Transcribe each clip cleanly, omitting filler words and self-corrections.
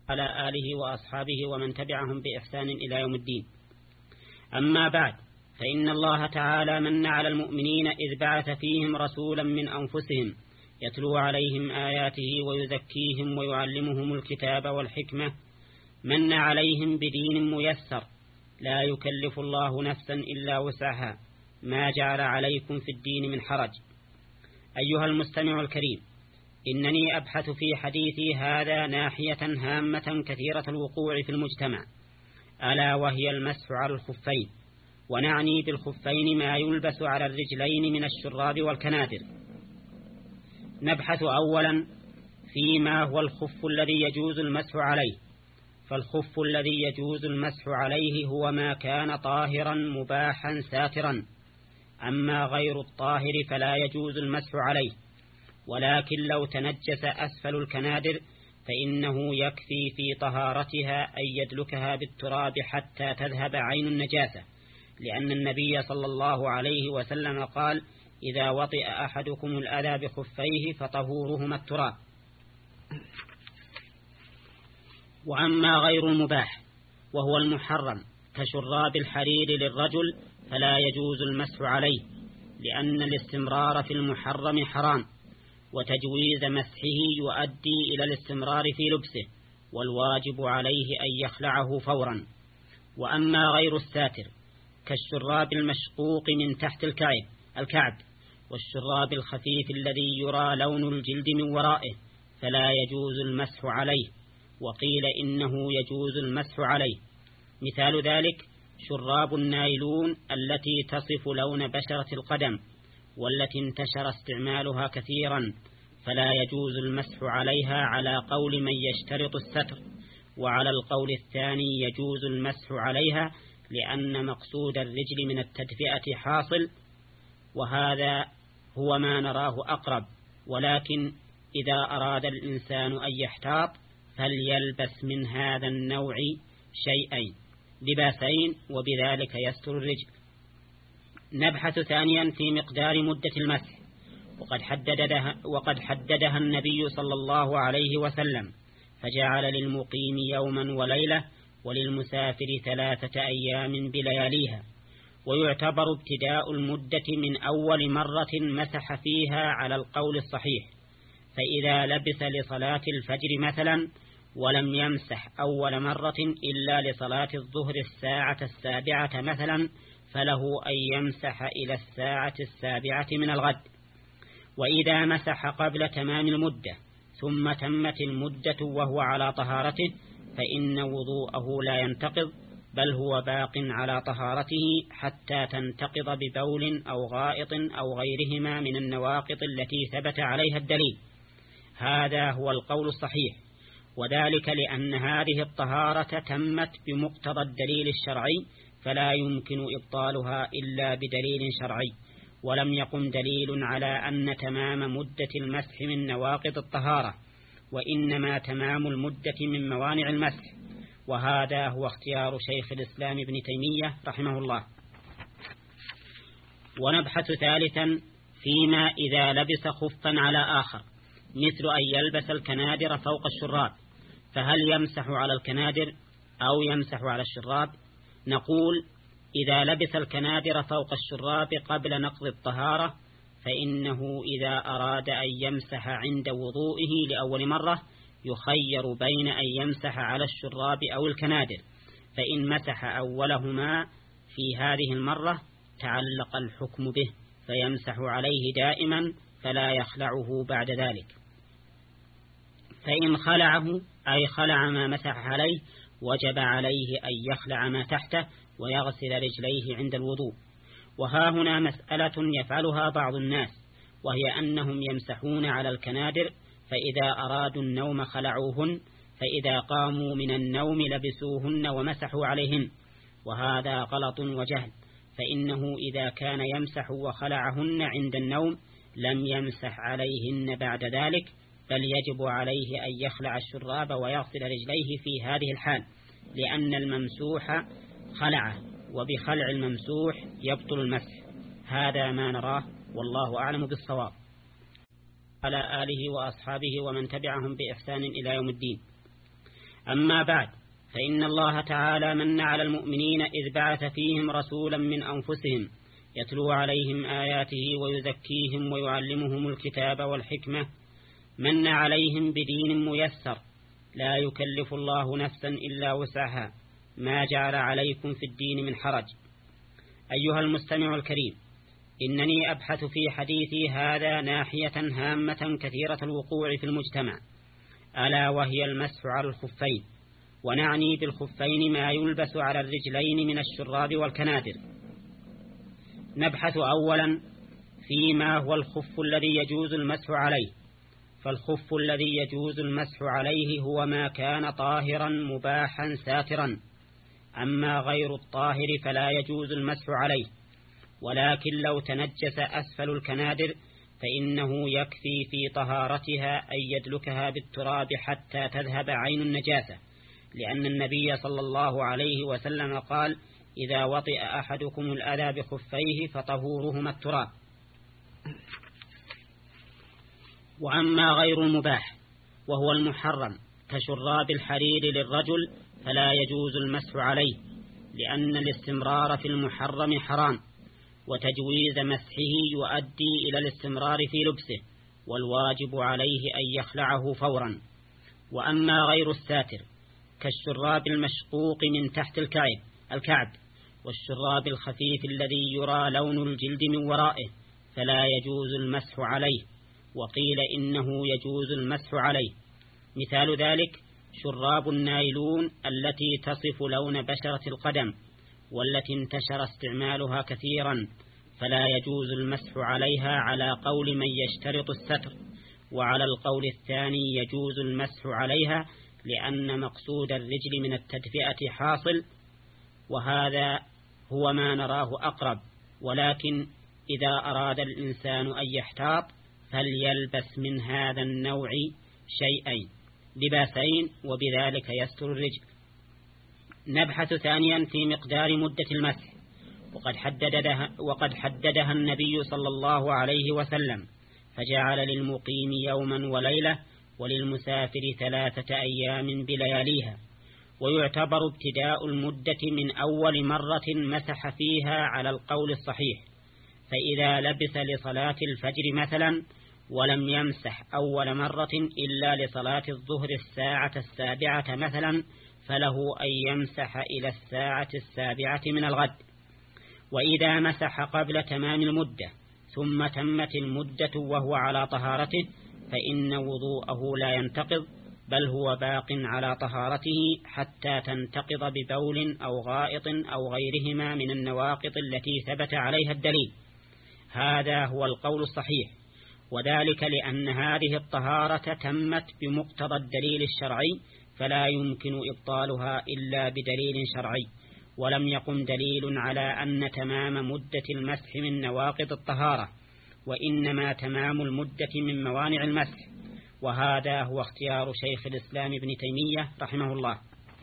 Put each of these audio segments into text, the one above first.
على آله وأصحابه ومن تبعهم بإحسان إلى يوم الدين. أما بعد، فإن الله تعالى من على المؤمنين إذ بعث فيهم رسولا من أنفسهم يتلو عليهم آياته ويزكيهم ويعلمهم الكتاب والحكمة، من عليهم بدين ميسر لا يكلف الله نفسا إلا وسعها، ما جعل عليكم في الدين من حرج. أيها المستمع الكريم، إنني أبحث في حديثي هذا ناحية هامة كثيرة الوقوع في المجتمع، ألا وهي المسح على الخفين، ونعني بالخفين ما يلبس على الرجلين من الشراب والكنادر. نبحث أولا فيما هو الخف الذي يجوز المسح عليه. فالخف الذي يجوز المسح عليه هو ما كان طاهرا مباحا ساترا، أما غير الطاهر فلا يجوز المسح عليه، ولكن لو تنجس أسفل الكنادر فإنه يكفي في طهارتها أن يدلكها بالتراب حتى تذهب عين النجاسة، لأن النبي صلى الله عليه وسلم قال: إذا وطئ أحدكم الأذى بخفيه فطهورهما التراب. وأما غير المباح وهو المحرم كشراب الحرير للرجل فلا يجوز المسح عليه، لأن الاستمرار في المحرم حرام، وتجويز مسحه يؤدي إلى الاستمرار في لبسه، والواجب عليه أن يخلعه فورا. وأما غير الساتر كالشراب المشقوق من تحت الكعب والشراب الخفيف الذي يرى لون الجلد من ورائه فلا يجوز المسح عليه، وقيل إنه يجوز المسح عليه. مثال ذلك شراب النايلون التي تصف لون بشرة القدم والتي انتشر استعمالها كثيرا، فلا يجوز المسح عليها على قول من يشترط الستر، وعلى القول الثاني يجوز المسح عليها لأن مقصود الرجل من التدفئة حاصل، وهذا هو ما نراه أقرب. ولكن إذا أراد الإنسان أن يحتاط فليلبس من هذا النوع شيئين، لباسين، وبذلك يستر الرجل. نبحث ثانيا في مقدار مدة المسح، وقد حددها النبي صلى الله عليه وسلم، فجعل للمقيم يوما وليلة وللمسافر 3 أيام بلياليها. ويعتبر ابتداء المدة من أول مرة مسح فيها على القول الصحيح، فإذا لبس لصلاة الفجر مثلا ولم يمسح أول مرة إلا لصلاة الظهر 7:07 مثلا، فله أن يمسح إلى 7:07 من الغد. وإذا مسح قبل تمام المدة ثم تمت المدة وهو على طهارته فإن وضوءه لا ينتقض، بل هو باق على طهارته حتى تنتقض ببول أو غائط أو غيرهما من النواقض التي ثبت عليها الدليل. هذا هو القول الصحيح، وذلك لأن هذه الطهارة تمت بمقتضى الدليل الشرعي، فلا يمكن إبطالها إلا بدليل شرعي، ولم يقم دليل على أن تمام مدة المسح من نواقض الطهارة، وإنما تمام المدة من موانع المسح. وهذا هو اختيار شيخ الإسلام ابن تيمية رحمه الله. ونبحث ثالثا فيما إذا لبس خفا على آخر، مثل أن يلبس الكنادر فوق الشراب، فهل يمسح على الكنادر أو يمسح على الشراب؟ نقول: إذا لبس الكنادر فوق الشراب قبل نقض الطهارة فإنه إذا أراد أن يمسح عند وضوئه لأول مرة يخير بين أن يمسح على الشراب أو الكنادر، فإن مسح أولهما في هذه المرة تعلق الحكم به فيمسح عليه دائما فلا يخلعه بعد ذلك. فإن خلعه أي خلع ما مسح عليه وجب عليه أن يخلع ما تحته ويغسل رجليه عند الوضوء. وها هنا مسألة يفعلها بعض الناس، وهي أنهم يمسحون على الكنادر فإذا أرادوا النوم خلعوهن، فإذا قاموا من النوم لبسوهن ومسحوا عليهن، وهذا غلط وجهل، فإنه إذا كان يمسح وخلعهن عند النوم لم يمسح عليهن بعد ذلك، بل يجب عليه أن يخلع الشراب ويغسل رجليه في هذه الحال، لأن الممسوح خلعه، وبخلع الممسوح يبطل المسح. هذا ما نراه، والله أعلم بالصواب. على آله وأصحابه ومن تبعهم بإحسان إلى يوم الدين. أما بعد، فإن الله تعالى من على المؤمنين إذ بعث فيهم رسولا من أنفسهم يتلو عليهم آياته ويزكيهم ويعلمهم الكتاب والحكمة، من عليهم بدين ميسر لا يكلف الله نفسا إلا وسعها، ما جعل عليكم في الدين من حرج. أيها المستمع الكريم، إنني أبحث في حديثي هذا ناحية هامة كثيرة الوقوع في المجتمع، ألا وهي المسح على الخفين، ونعني بالخفين ما يلبس على الرجلين من الشراب والكنادر. نبحث أولا فيما هو الخف الذي يجوز المسح عليه. فالخف الذي يجوز المسح عليه هو ما كان طاهرا مباحا ساترا، أما غير الطاهر فلا يجوز المسح عليه، ولكن لو تنجس أسفل الكنادر فإنه يكفي في طهارتها أن يدلكها بالتراب حتى تذهب عين النجاسة، لأن النبي صلى الله عليه وسلم قال: إذا وطئ أحدكم الأذى بخفيه فطهورهما التراب. وأما غير المباح وهو المحرم كشراب الحرير للرجل فلا يجوز المسح عليه، لأن الاستمرار في المحرم حرام، وتجويز مسحه يؤدي إلى الاستمرار في لبسه، والواجب عليه أن يخلعه فورا. وأما غير الساتر كالشراب المشقوق من تحت الكعب والشراب الخفيف الذي يرى لون الجلد من ورائه فلا يجوز المسح عليه، وقيل إنه يجوز المسح عليه. مثال ذلك شراب النايلون التي تصف لون بشرة القدم والتي انتشر استعمالها كثيرا، فلا يجوز المسح عليها على قول من يشترط الستر، وعلى القول الثاني يجوز المسح عليها لأن مقصود الرجل من التدفئة حاصل، وهذا هو ما نراه أقرب. ولكن إذا أراد الإنسان أن يحتاط فليلبس من هذا النوع شيئين، لباسين، وبذلك يستر الرجل. نبحث ثانيا في مقدار مدة المسح، وقد حددها النبي صلى الله عليه وسلم، فجعل للمقيم يوما وليلة وللمسافر 3 أيام بلياليها. ويعتبر ابتداء المدة من أول مرة مسح فيها على القول الصحيح، فإذا لبس لصلاة الفجر مثلا ولم يمسح أول مرة إلا لصلاة الظهر الساعة 7 مثلا، فله أن يمسح إلى الساعة 7 من الغد. وإذا مسح قبل تمام المدة ثم تمت المدة وهو على طهارته فإن وضوءه لا ينتقض، بل هو باق على طهارته حتى تنتقض ببول أو غائط أو غيرهما من النواقض التي ثبت عليها الدليل. هذا هو القول الصحيح، وذلك لأن هذه الطهارة تمت بمقتضى الدليل الشرعي، فلا يمكن إبطالها إلا بدليل شرعي، ولم يقم دليل على أن تمام مدة المسح من نواقض الطهارة، وإنما تمام المدة من موانع المسح. وهذا هو اختيار شيخ الإسلام ابن تيمية رحمه الله.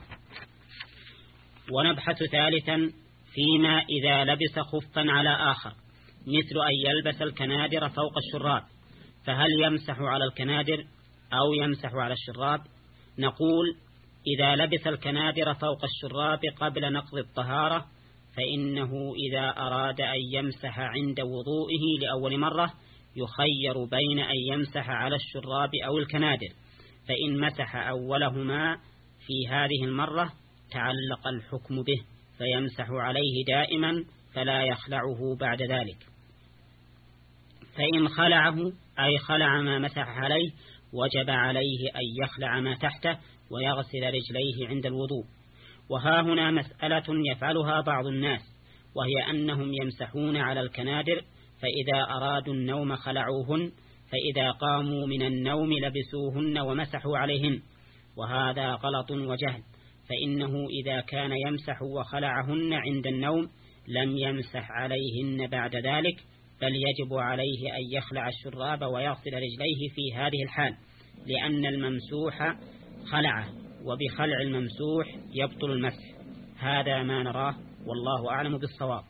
ونبحث ثالثا فيما إذا لبس خفا على آخر، مثل أن يلبس الكنادر فوق الشراب، فهل يمسح على الكنادر أو يمسح على الشراب؟ نقول: إذا لبس الكنادر فوق الشراب قبل نقض الطهارة فإنه إذا أراد أن يمسح عند وضوئه لأول مرة يخير بين أن يمسح على الشراب أو الكنادر، فإن مسح أولهما في هذه المرة تعلق الحكم به فيمسح عليه دائما فلا يخلعه بعد ذلك. فإن خلعه أي خلع ما مسح عليه وجب عليه أن يخلع ما تحته ويغسل رجليه عند الوضوء. وها هنا مسألة يفعلها بعض الناس، وهي أنهم يمسحون على الكنادر فإذا أرادوا النوم خلعوهن، فإذا قاموا من النوم لبسوهن ومسحوا عليهن، وهذا غلط وجهل، فإنه إذا كان يمسح وخلعهن عند النوم لم يمسح عليهن بعد ذلك، بل يجب عليه أن يخلع الشراب ويغسل رجليه في هذه الحال، لأن الممسوح خلعه، وبخلع الممسوح يبطل المسح. هذا ما نراه، والله أعلم بالصواب.